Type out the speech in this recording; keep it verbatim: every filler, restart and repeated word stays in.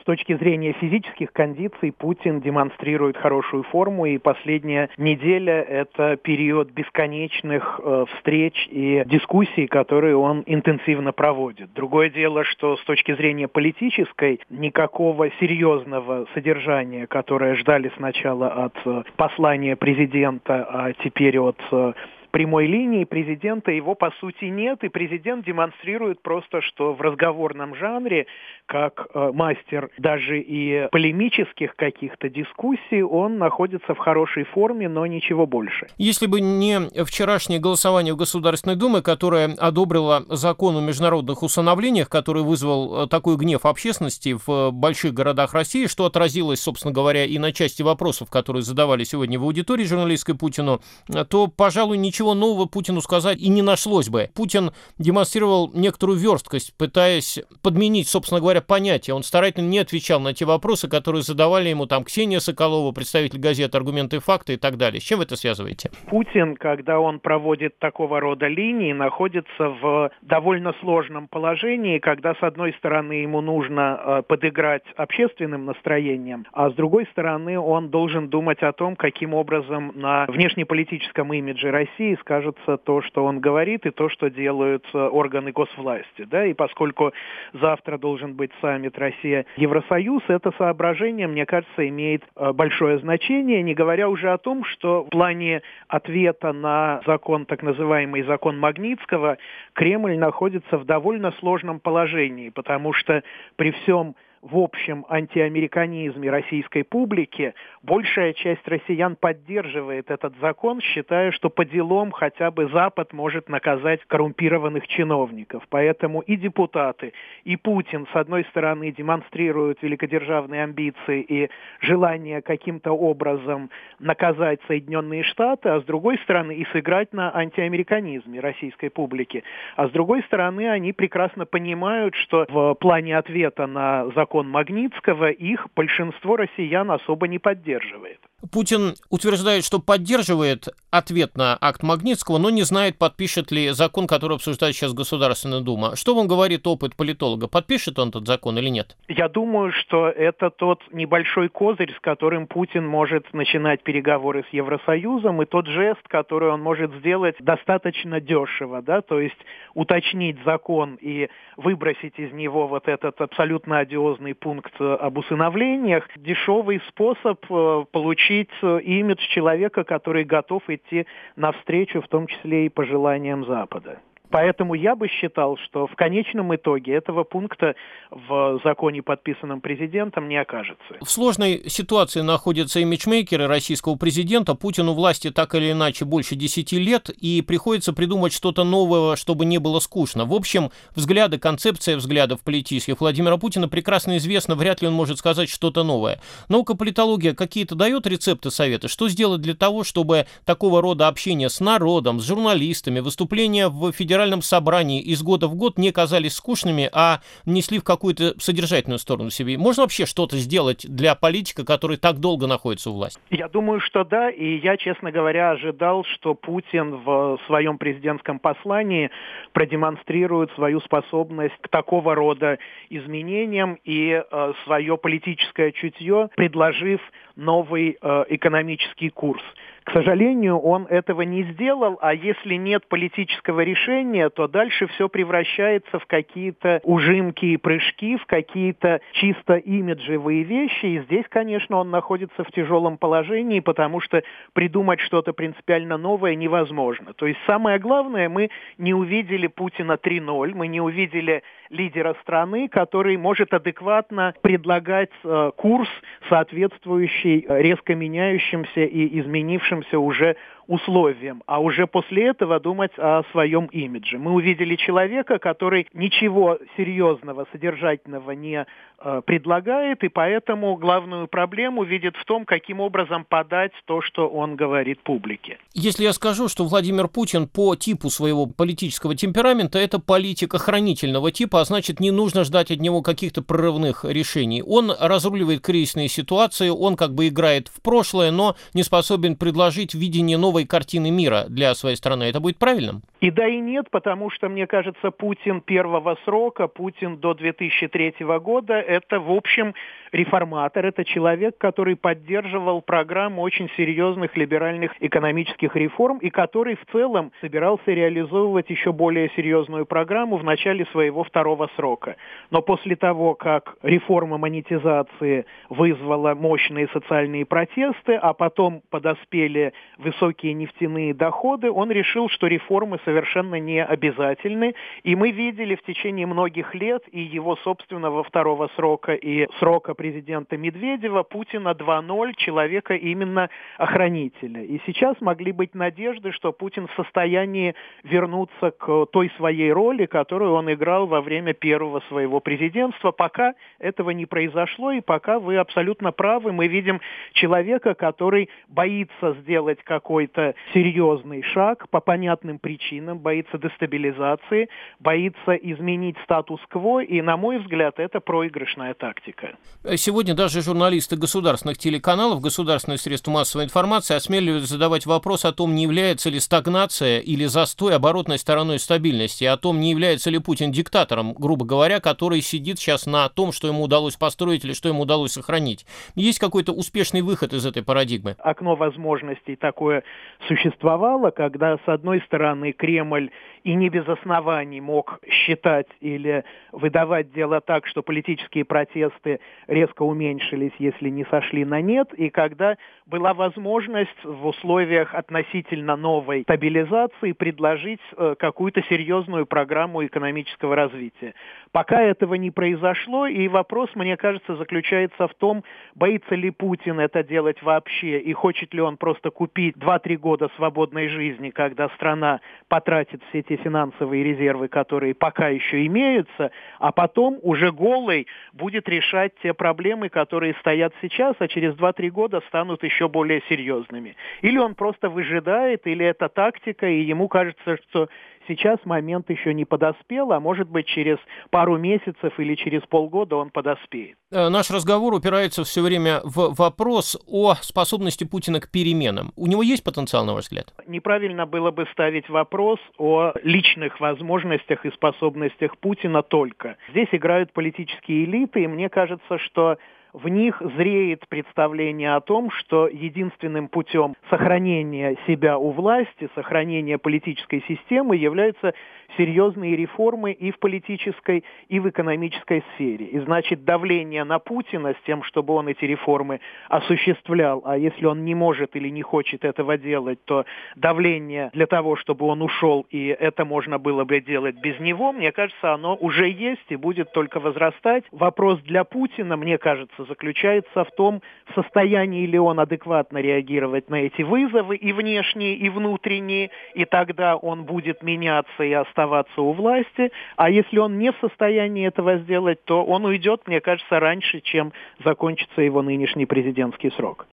С точки зрения физических кондиций Путин демонстрирует хорошую форму, и последняя неделя – это период бесконечных э, встреч и дискуссий, которые он интенсивно проводит. Другое дело, что с точки зрения политической никакого серьезного содержания, которое ждали сначала от э, послания президента, а теперь от э, прямой линии президента, его по сути нет, и президент демонстрирует просто, что в разговорном жанре, как э, мастер даже и полемических каких-то дискуссий, он находится в хорошей форме, но ничего больше. Если бы не вчерашнее голосование в Государственной Думе, которое одобрило закон о международных усыновлениях, который вызвал такой гнев общественности в больших городах России, что отразилось, собственно говоря, и на части вопросов, которые задавали сегодня в аудитории журналистской Путину, то, пожалуй, ничего нового Путину сказать и не нашлось бы. Путин демонстрировал некоторую версткость, пытаясь подменить, собственно говоря, понятия. Он старательно не отвечал на те вопросы, которые задавали ему там Ксения Соколова, представитель газеты «Аргументы и факты» и так далее. С чем вы это связываете? Путин, когда он проводит такого рода линии, находится в довольно сложном положении, когда, с одной стороны, ему нужно э, подыграть общественным настроениям, а с другой стороны, он должен думать о том, каким образом на внешнеполитическом имидже России скажется то, что он говорит, и то, что делают органы госвласти. Да? И поскольку завтра должен быть саммит Россия-Евросоюз, это соображение, мне кажется, имеет большое значение, не говоря уже о том, что в плане ответа на закон, так называемый закон Магнитского, Кремль находится в довольно сложном положении, потому что при всем в общем антиамериканизме российской публики большая часть россиян поддерживает этот закон, считая, что по делам хотя бы Запад может наказать коррумпированных чиновников. Поэтому и депутаты, и Путин, с одной стороны, демонстрируют великодержавные амбиции и желание каким-то образом наказать Соединенные Штаты, а с другой стороны и сыграть на антиамериканизме российской публики. А с другой стороны, они прекрасно понимают, что в плане ответа на закон Магнитского их большинство россиян особо не поддерживает. Путин утверждает, что поддерживает ответ на акт Магнитского, но не знает, подпишет ли закон, который обсуждает сейчас Государственная Дума. Что вам говорит опыт политолога? Подпишет он этот закон или нет? Я думаю, что это тот небольшой козырь, с которым Путин может начинать переговоры с Евросоюзом, и тот жест, который он может сделать достаточно дешево, да, то есть уточнить закон и выбросить из него вот этот абсолютно одиозный пункт об усыновлениях. Дешевый способ получить имидж человека, который готов идти навстречу, в том числе и пожеланиям Запада. Поэтому я бы считал, что в конечном итоге этого пункта в законе, подписанном президентом, не окажется. В сложной ситуации находятся имиджмейкеры российского президента. Путину власти так или иначе больше десяти лет, и приходится придумать что-то новое, чтобы не было скучно. В общем, взгляды, концепция взглядов политических Владимира Путина прекрасно известна, вряд ли он может сказать что-то новое. Наука политология какие-то дает рецепты, советы? Что сделать для того, чтобы такого рода общение с народом, с журналистами, выступления в федеральном собрании из года в год не казались скучными, а несли в какую-то содержательную сторону себе? Можно вообще что-то сделать для политика, который так долго находится у власти? Я думаю, что да, и я, честно говоря, ожидал, что Путин в своем президентском послании продемонстрирует свою способность к такого рода изменениям и э, свое политическое чутье, предложив новый э, экономический курс. К сожалению, он этого не сделал, а если нет политического решения, то дальше все превращается в какие-то ужимки и прыжки, в какие-то чисто имиджевые вещи. И здесь, конечно, он находится в тяжелом положении, потому что придумать что-то принципиально новое невозможно. То есть самое главное, мы не увидели Путина три ноль, мы не увидели лидера страны, который может адекватно предлагать э, курс, соответствующий резко меняющимся и изменившимся уже условиям, а уже после этого думать о своем имидже. Мы увидели человека, который ничего серьезного, содержательного не э, предлагает, и поэтому главную проблему видит в том, каким образом подать то, что он говорит публике. Если я скажу, что Владимир Путин по типу своего политического темперамента это политик охранительного типа, а значит, не нужно ждать от него каких-то прорывных решений. Он разруливает кризисные ситуации, он как бы играет в прошлое, но не способен предложить видение нового новой картины мира для своей страны. Это будет правильным? И да, и нет, потому что, мне кажется, Путин первого срока, Путин до две тысячи третьего года, это, в общем, реформатор, это человек, который поддерживал программу очень серьезных либеральных экономических реформ и который в целом собирался реализовывать еще более серьезную программу в начале своего второго срока. Но после того, как реформа монетизации вызвала мощные социальные протесты, а потом подоспели высокие нефтяные доходы, он решил, что реформы совершенно не обязательны. И мы видели в течение многих лет и его собственного второго срока, и срока президента Медведева Путина два ноль, человека именно охранителя. И сейчас могли быть надежды, что Путин в состоянии вернуться к той своей роли, которую он играл во время первого своего президентства. Пока этого не произошло, и пока вы абсолютно правы, мы видим человека, который боится сделать какой-то серьезный шаг по понятным причинам, боится дестабилизации, боится изменить статус-кво, и, на мой взгляд, это проигрышная тактика. Сегодня даже журналисты государственных телеканалов, государственных средств массовой информации осмеливаются задавать вопрос о том, не является ли стагнация или застой оборотной стороной стабильности, о том, не является ли Путин диктатором, грубо говоря, который сидит сейчас на том, что ему удалось построить или что ему удалось сохранить. Есть какой-то успешный выход из этой парадигмы? Окно возможностей такое существовало, когда, с одной стороны, Кремль и не без оснований мог считать или выдавать дело так, что политические протесты резко уменьшились, если не сошли на нет, и когда была возможность в условиях относительно новой стабилизации предложить э, какую-то серьезную программу экономического развития. Пока этого не произошло, и вопрос, мне кажется, заключается в том, боится ли Путин это делать вообще, и хочет ли он просто купить два-три года свободной жизни, когда страна потратит все те финансовые резервы, которые пока еще имеются, а потом уже голый будет решать те проблемы, которые стоят сейчас, а через два-три года станут еще более серьезными. Или он просто выжидает, или это тактика, и ему кажется, что сейчас момент еще не подоспел, а может быть через пару месяцев или через полгода он подоспеет. Наш разговор упирается все время в вопрос о способности Путина к переменам. У него есть потенциал, на ваш взгляд? Неправильно было бы ставить вопрос о личных возможностях и способностях Путина только. Здесь играют политические элиты, и мне кажется, что в них зреет представление о том, что единственным путем сохранения себя у власти, сохранения политической системы являются серьезные реформы и в политической, и в экономической сфере. И значит, давление на Путина с тем, чтобы он эти реформы осуществлял, а если он не может или не хочет этого делать, то давление для того, чтобы он ушел, и это можно было бы делать без него, мне кажется, оно уже есть и будет только возрастать. Вопрос для Путина, мне кажется, заключается в том, в состоянии ли он адекватно реагировать на эти вызовы, и внешние, и внутренние, и тогда он будет меняться и оставаться у власти, а если он не в состоянии этого сделать, то он уйдет, мне кажется, раньше, чем закончится его нынешний президентский срок.